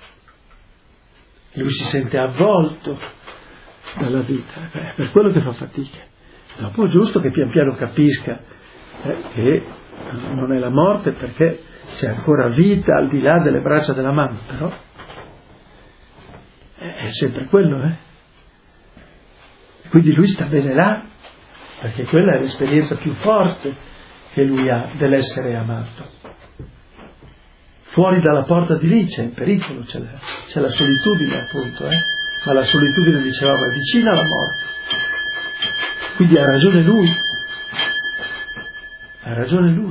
A: Lui si sente avvolto dalla vita, è per quello che fa fatica. Dopo è giusto che pian piano capisca eh, che non è la morte, perché c'è ancora vita al di là delle braccia della mamma, però è sempre quello, eh? Quindi lui sta bene là, perché quella è l'esperienza più forte che lui ha dell'essere amato. Fuori dalla porta di lì c'è il pericolo, c'è la, c'è la solitudine appunto, eh? Ma la solitudine, dicevamo, è vicina alla morte. Quindi ha ragione lui, ha ragione lui.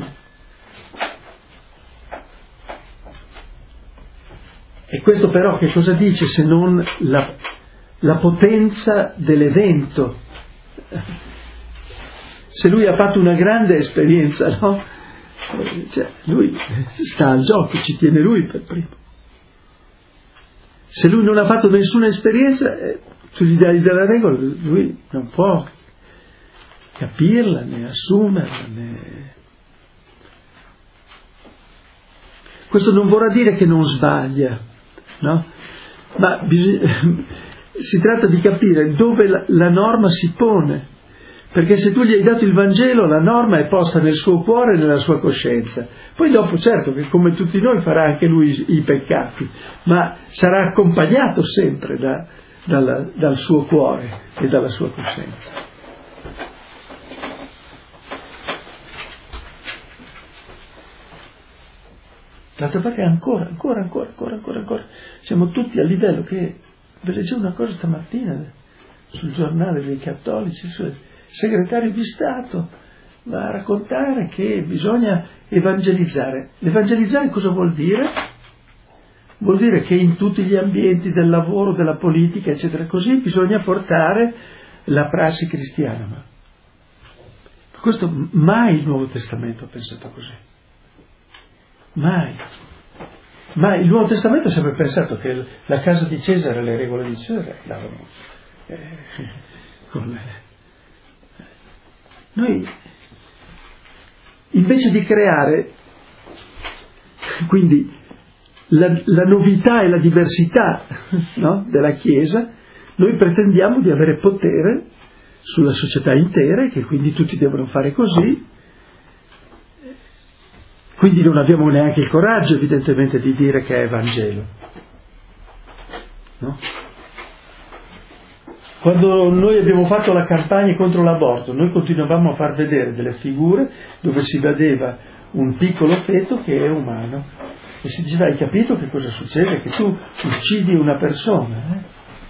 A: E questo però che cosa dice se non la, la potenza dell'evento? Se lui ha fatto una grande esperienza, no? Cioè, lui sta al gioco, ci tiene lui per primo. Se lui non ha fatto nessuna esperienza, eh, tu gli dai della regola, lui non può capirla, né assumerla, né... Questo non vorrà dire che non sbaglia, no? Ma bisogna... si tratta di capire dove la, la norma si pone. Perché se tu gli hai dato il Vangelo, la norma è posta nel suo cuore e nella sua coscienza. Poi dopo, certo, che come tutti noi farà anche lui i, i peccati, ma sarà accompagnato sempre da, dalla, dal suo cuore e dalla sua coscienza. D'altra parte ancora, ancora, ancora, ancora, ancora, ancora. Siamo tutti a livello che... Vi leggevo una cosa stamattina sul giornale dei cattolici, sul segretario di Stato va a raccontare che bisogna evangelizzare. Evangelizzare cosa vuol dire? Vuol dire che in tutti gli ambienti del lavoro, della politica, eccetera, così bisogna portare la prassi cristiana. Ma questo mai il Nuovo Testamento ha pensato così. Mai. Ma il Nuovo Testamento ha sempre pensato che la casa di Cesare, le regole di Cesare, andavano eh, come... Noi, invece di creare, quindi, la, la novità e la diversità, no, della Chiesa, noi pretendiamo di avere potere sulla società intera e che quindi tutti devono fare così. Quindi non abbiamo neanche il coraggio, evidentemente, di dire che è Vangelo. No? Quando noi abbiamo fatto la campagna contro l'aborto, noi continuavamo a far vedere delle figure dove si vedeva un piccolo feto che è umano. E si diceva, hai capito che cosa succede? Che tu uccidi una persona. Eh?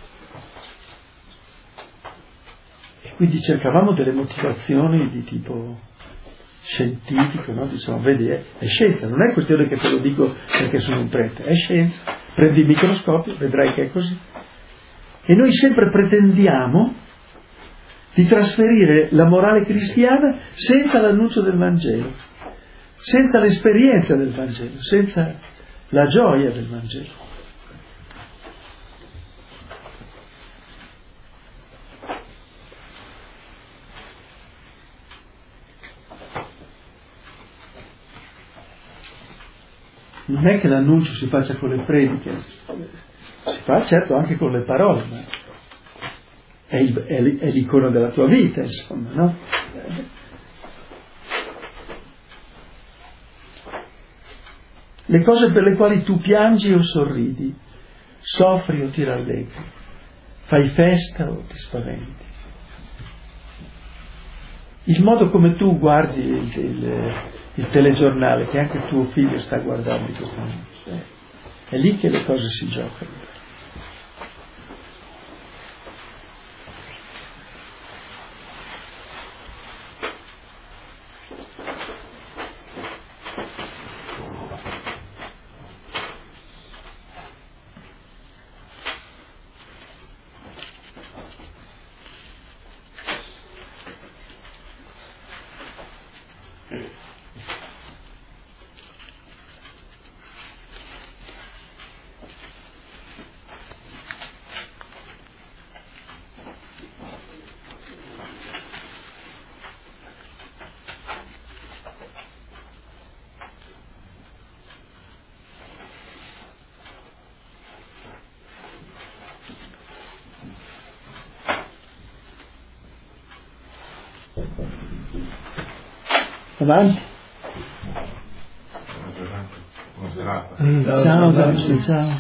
A: E quindi cercavamo delle motivazioni di tipo... scientifico, no? Diciamo, vedi, è, è scienza, non è questione che te lo dico perché sono un prete, è scienza, prendi il microscopio, vedrai che è così. E noi sempre pretendiamo di trasferire la morale cristiana senza l'annuncio del Vangelo, senza l'esperienza del Vangelo, senza la gioia del Vangelo. Non è che l'annuncio si faccia con le prediche, si fa certo anche con le parole, ma è, il, è, è l'icona della tua vita, insomma, no? Le cose per le quali tu piangi o sorridi, soffri o ti rallegri, fai festa o ti spaventi. Il modo come tu guardi il, il, il telegiornale che anche tuo figlio sta guardando in questo momento, eh, è lì che le cose si giocano. Avanti.
D: Buona serata.
A: Mm, ciao, ciao, Davide, ciao.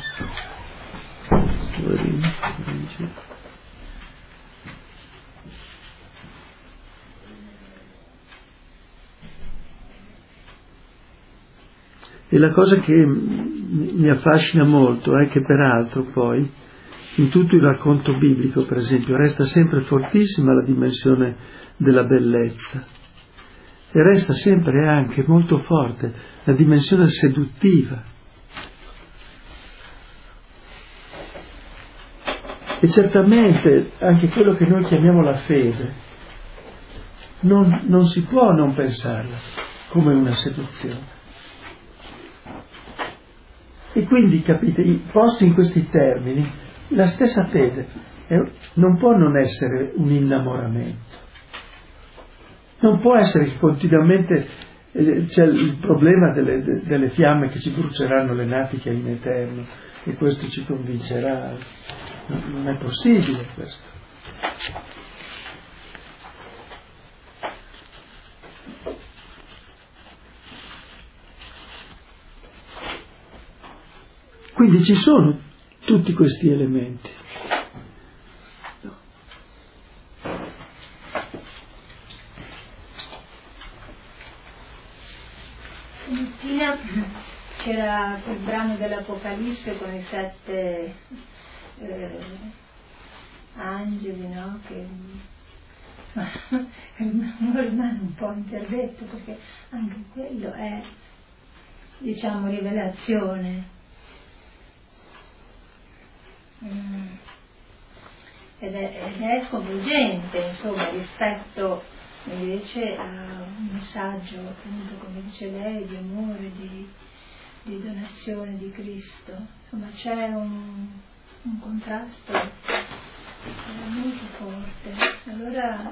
A: E la cosa che mi affascina molto è che peraltro poi in tutto il racconto biblico, per esempio, resta sempre fortissima la dimensione della bellezza e resta sempre anche molto forte la dimensione seduttiva. E certamente anche quello che noi chiamiamo la fede non, non si può non pensarla come una seduzione. E quindi, capite, posto in questi termini, la stessa fede è, non può non essere un innamoramento. Non può essere che continuamente eh, c'è il problema delle, de, delle fiamme che ci bruceranno le natiche in eterno e questo ci convincerà. No, non è possibile questo. Quindi ci sono tutti questi elementi.
B: Stamattina c'era quel brano dell'Apocalisse con i sette eh, angeli, no? Che rimane un po' interdetto perché anche quello è, diciamo, rivelazione. Mm. Ed, è, ed è sconvolgente, insomma, rispetto invece a un messaggio, appunto, come dice lei, di amore, di, di donazione di Cristo. Insomma, c'è un, un contrasto molto forte. Allora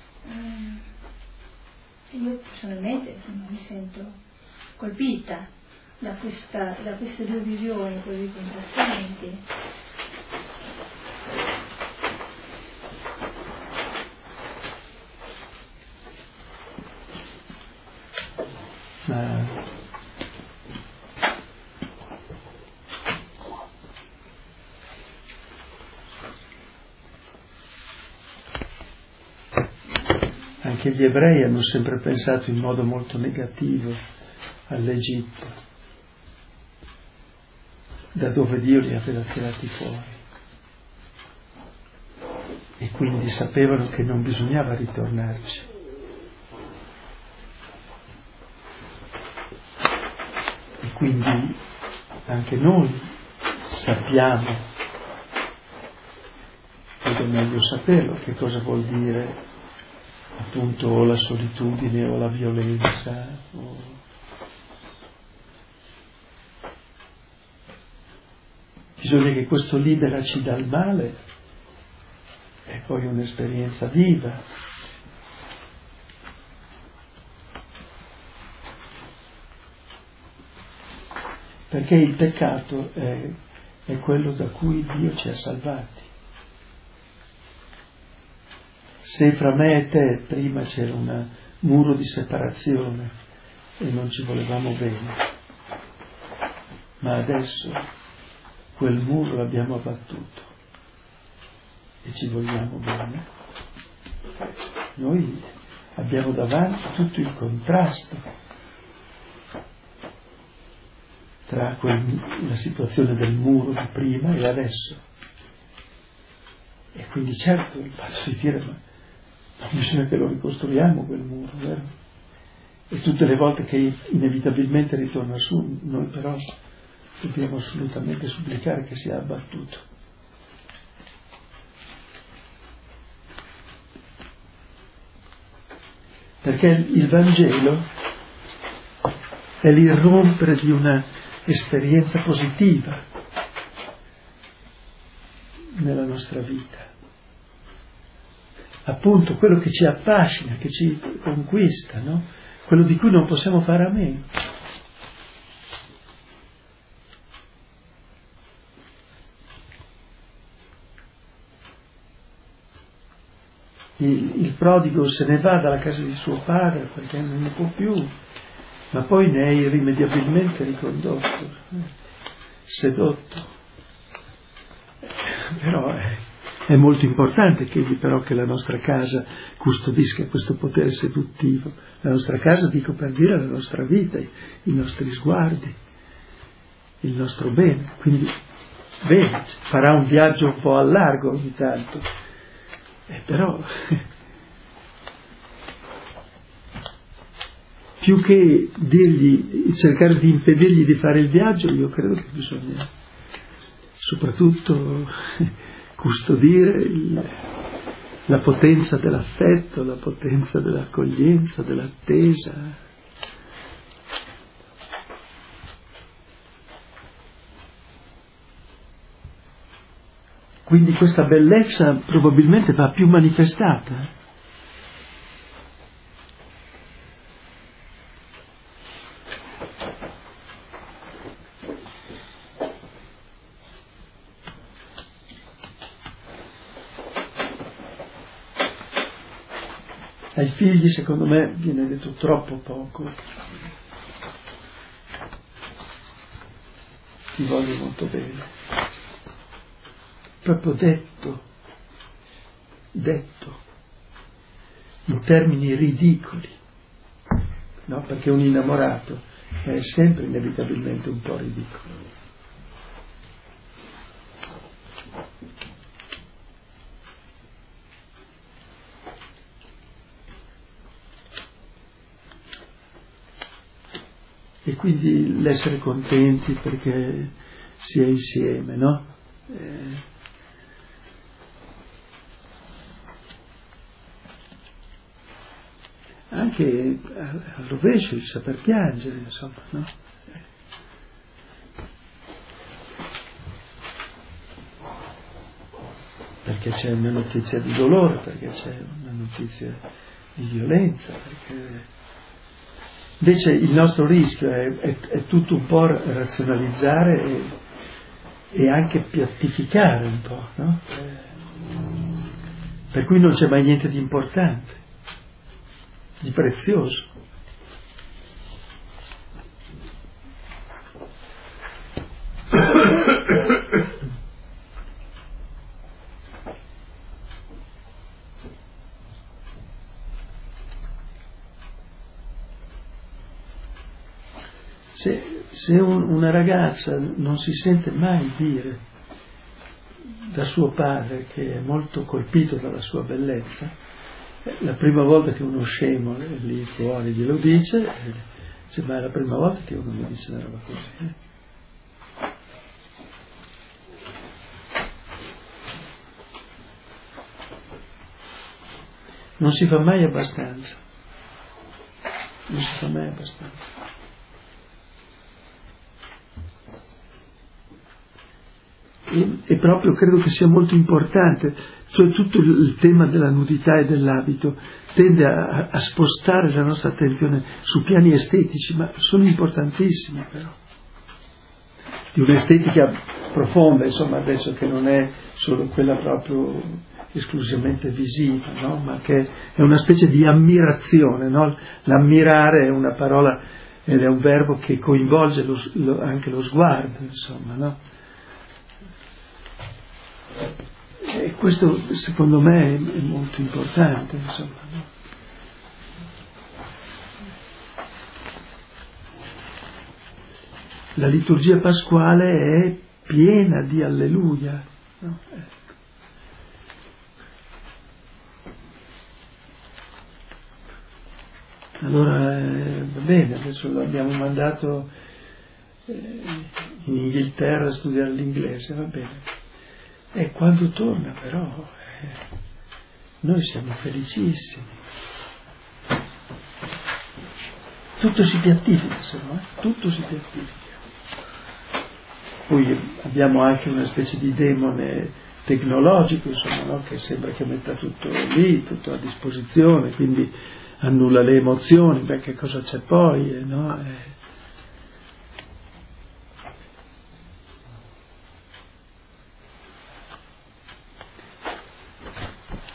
B: eh, io personalmente insomma, mi sento colpita da, questa, da queste due visioni così contrastanti.
A: Ma anche gli ebrei hanno sempre pensato in modo molto negativo all'Egitto, da dove Dio li aveva tirati fuori, e quindi sapevano che non bisognava ritornarci. E quindi anche noi sappiamo, ed è meglio saperlo, che cosa vuol dire appunto o la solitudine o la violenza. O... Bisogna che questo liberaci dal male è poi un'esperienza viva. Perché il peccato è, è quello da cui Dio ci ha salvati. Se fra me e te prima c'era un muro di separazione e non ci volevamo bene, ma adesso quel muro l'abbiamo abbattuto e ci vogliamo bene, noi abbiamo davanti tutto il contrasto tra quel, la situazione del muro di prima e adesso. E quindi certo il fatto di dire ma non bisogna che lo ricostruiamo quel muro, vero? E tutte le volte che inevitabilmente ritorna su, noi però dobbiamo assolutamente supplicare che sia abbattuto. Perché il Vangelo è l'irrompere di una esperienza positiva nella nostra vita. Appunto quello che ci affascina, che ci conquista, no? Quello di cui non possiamo fare a meno. il, il prodigo se ne va dalla casa di suo padre perché non ne può più, ma poi ne è irrimediabilmente ricondotto, sedotto. Però è, è molto importante che, però, che la nostra casa custodisca questo potere seduttivo. La nostra casa, dico per dire, la nostra vita, i, i nostri sguardi, il nostro bene. Quindi, bene, farà un viaggio un po' a largo ogni tanto, eh, però più che dirgli, cercare di impedirgli di fare il viaggio, io credo che bisogna soprattutto custodire il, la potenza dell'affetto, la potenza dell'accoglienza, dell'attesa. Quindi questa bellezza probabilmente va più manifestata. Ai figli, secondo me, viene detto troppo poco. Ti voglio molto bene. Proprio detto, detto, in termini ridicoli, no? Perché un innamorato è sempre inevitabilmente un po' ridicolo. E quindi l'essere contenti perché si è insieme, no? Eh, anche al rovescio il saper piangere, insomma, no? Perché c'è una notizia di dolore, perché c'è una notizia di violenza, perché invece il nostro rischio è, è, è tutto un po' razionalizzare e, e anche piattificare un po', no? Per cui non c'è mai niente di importante, di prezioso. Se, se un, una ragazza non si sente mai dire da suo padre, che è molto colpito dalla sua bellezza, la prima volta che uno scemo è lì fuori glielo dice, dice, ma è la prima volta che uno mi dice una roba così. Eh? Non si fa mai abbastanza, non si fa mai abbastanza. E, e proprio credo che sia molto importante, cioè tutto il tema della nudità e dell'abito tende a, a spostare la nostra attenzione su piani estetici, ma sono importantissimi però, di un'estetica profonda, insomma, adesso che non è solo quella proprio esclusivamente visiva, no? Ma che è una specie di ammirazione, no? L'ammirare è una parola ed è un verbo che coinvolge lo, lo, anche lo sguardo, insomma, no? E questo secondo me è, è molto importante, insomma, no? La liturgia pasquale è piena di alleluia, no? Allora eh, va bene, adesso l'abbiamo mandato eh, in Inghilterra a studiare l'inglese, va bene. E quando torna però eh, noi siamo felicissimi, tutto si piattifica, se no, eh? tutto si piattifica. Poi abbiamo anche una specie di demone tecnologico, insomma, no? Che sembra che metta tutto lì, tutto a disposizione, quindi annulla le emozioni, beh, che cosa c'è poi, eh, no? Eh,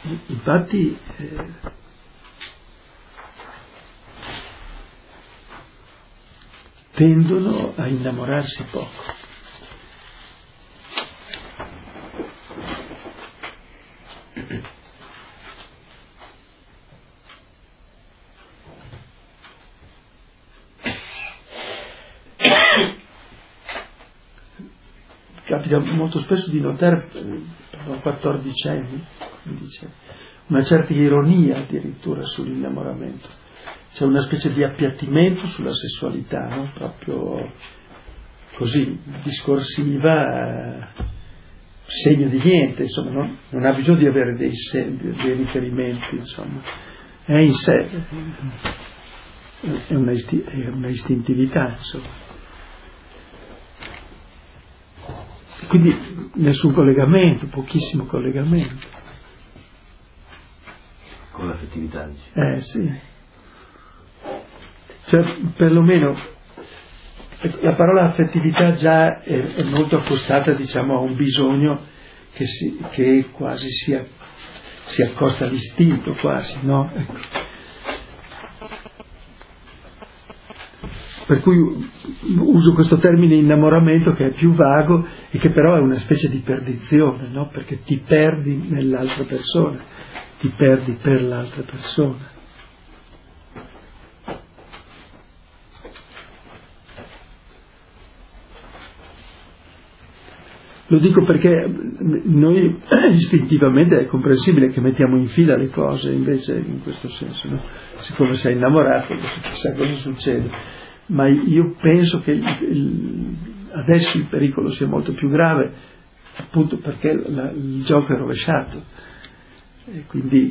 A: Infatti eh, tendono a innamorarsi poco. Capita molto spesso di notare, per quattordicenni, una certa ironia addirittura sull'innamoramento. C'è una specie di appiattimento sulla sessualità, no? Proprio così, discorsiva, segno di niente, insomma, non, non ha bisogno di avere dei, dei riferimenti, insomma, è in sé, è una, isti, è una istintività, insomma. Quindi nessun collegamento, pochissimo collegamento.
E: Con l'affettività, dici?
A: Eh sì. Cioè, perlomeno, la parola affettività già è, è molto accostata, diciamo, a un bisogno che, si, che quasi si, si accosta all'istinto, quasi, no? Ecco. Per cui uso questo termine innamoramento che è più vago e che però è una specie di perdizione, no? Perché ti perdi nell'altra persona, ti perdi per l'altra persona. Lo dico perché noi istintivamente è comprensibile che mettiamo in fila le cose, invece in questo senso, no? Siccome sei innamorato, chissà cosa succede. Ma io penso che il, adesso il pericolo sia molto più grave, appunto perché la, il gioco è rovesciato e quindi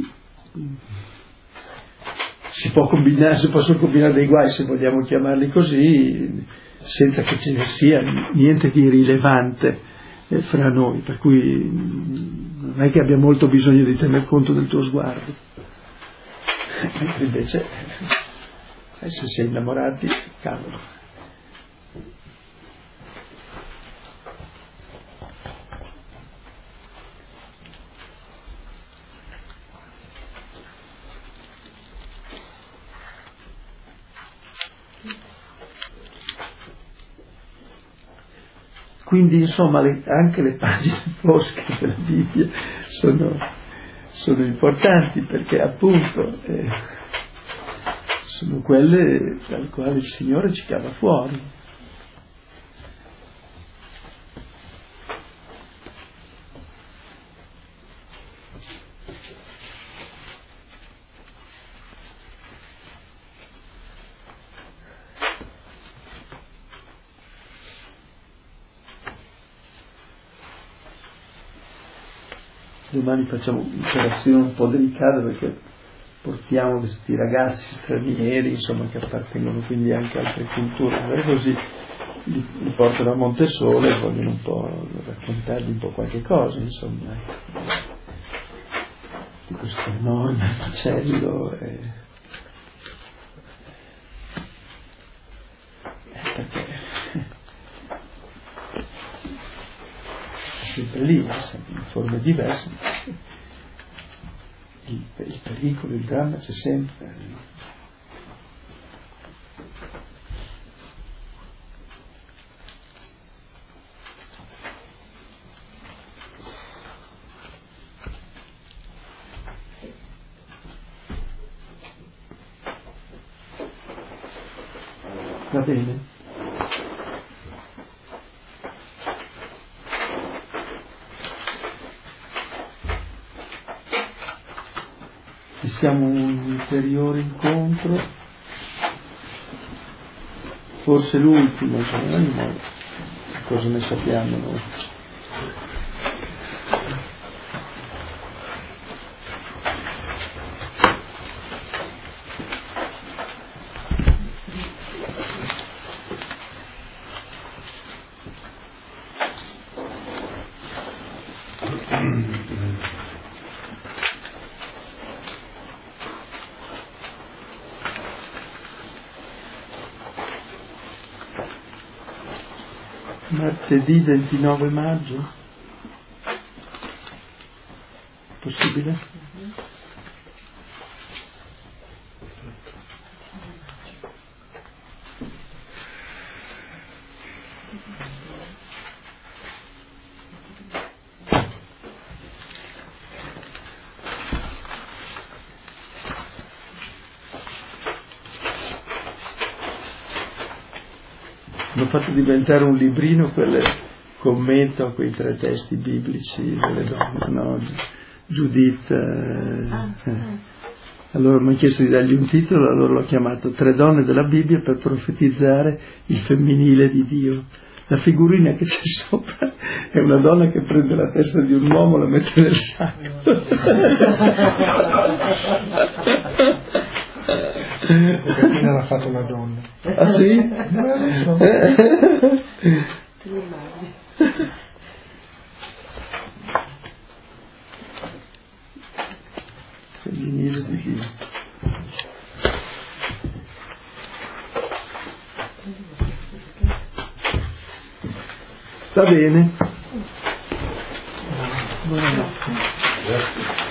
A: si può combinare, si possono combinare dei guai, se vogliamo chiamarli così, senza che ce ne sia niente di rilevante eh, fra noi, per cui non è che abbia molto bisogno di tener conto del tuo sguardo, mentre invece e se sei innamorati, cavolo. Quindi insomma le, anche le pagine fosche della Bibbia sono, sono importanti perché appunto eh, sono quelle dalle quali il Signore ci cava fuori. Domani facciamo un'operazione un po' delicata perché portiamo questi ragazzi stranieri, insomma, che appartengono quindi anche a altre culture, e così li, li portano a Montesole e vogliono un po' raccontargli un po' qualche cosa, insomma, di questo enorme macello. E, e perché è sempre lì, sempre in forme diverse. Il, il pericolo, il dramma c'è sempre. Va bene? Siamo un ulteriore incontro, forse l'ultimo, ma cosa ne sappiamo noi? Martedì ventinove maggio? Possibile? hanno fatto diventare un librino quelle commento a quei tre testi biblici delle donne, no? Giudith, eh, eh. Allora mi ha chiesto di dargli un titolo, allora l'ho chiamato Tre donne della Bibbia per profetizzare il femminile di Dio. La figurina che c'è sopra è una donna che prende la testa di un uomo e la mette nel sacco.
C: Copertina l'ha fatto una donna.
A: Ah sì?
C: Non lo so.
A: Femminile di Dio. Va bene. Buonanotte.